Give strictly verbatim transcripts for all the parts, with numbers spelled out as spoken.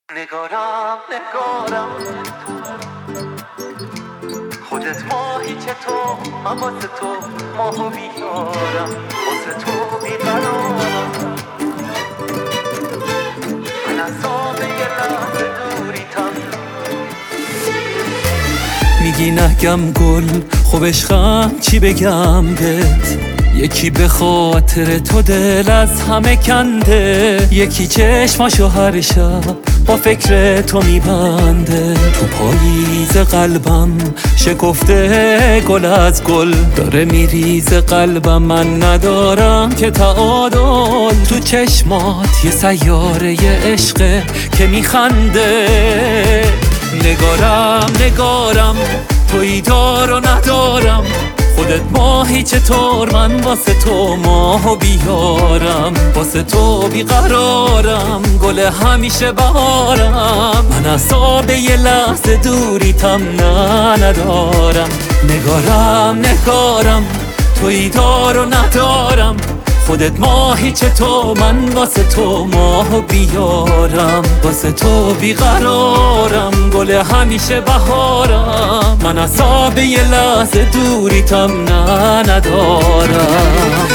نگارم نگارم خودت ماهی چطور من واسه تو ماهو بیارم واسه تو بیقرارم من از آب یه لحظه دوریتم میگی نگم گل خوب عشقم چی بگم بهت یکی به خاطر تو دل از همه کنده یکی چشماشو هر شب با فکر تو میبنده تو پاییز قلبم شکفته گل از گل داره میریز قلبم من ندارم که تعادل تو چشمات یه سیاره یه عشقه که میخنده نگارم نگارم تویی دار و ندارم خودت ماهی چطور من واسه تو ماهو بیارم واسه تو بیقرارم گل همیشه بهارم من اعصاب یه لحظه دوریتم نه ندارم نگارم نگارم تویی دار و ندارم خودت ماهی چطور من واسه تو ماهو بیارم واسه تو بیقرارم گل همیشه بهارم من اعصاب یه لحظه دوریتم نه ندارم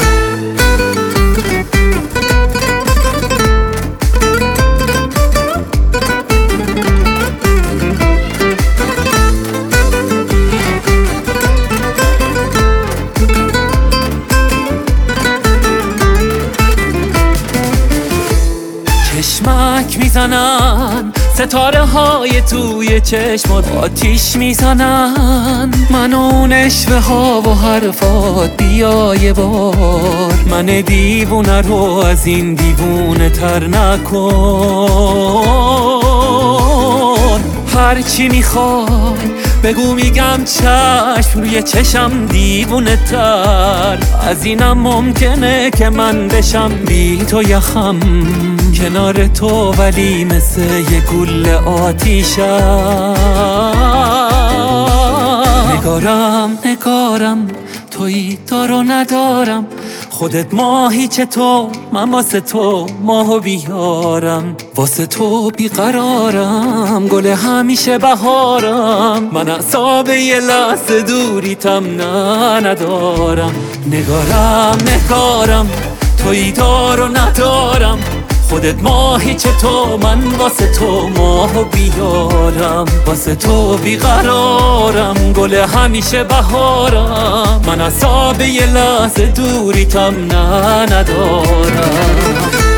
چشمک میزنن ستاره های توی چشمات آتیش میزنن من اون نشوه ها و حرفات بیا یه بار من دیوونه رو از این دیوونه تر نکن هرچی میخوای بگو میگم چشم روی چشم دیوونه تر از اینم ممکنه که من بشم بی تو یخم کنار تو ولی مثل یه گوله آتیشم نگارم نگارم تویی دار و ندارم خودت ماهی چطور من واسه تو ماهو بیارم واسه تو بیقرارم گل همیشه بهارم من اعصاب یه لحظه دوریتم نه ندارم نگارم نگارم تویی دار و ندارم خودت ماهی چطور من واسه تو ماهو بیارم واسه تو بیقرارم گل همیشه بهارم من اعصاب یه لحظه دوریتم نه ندارم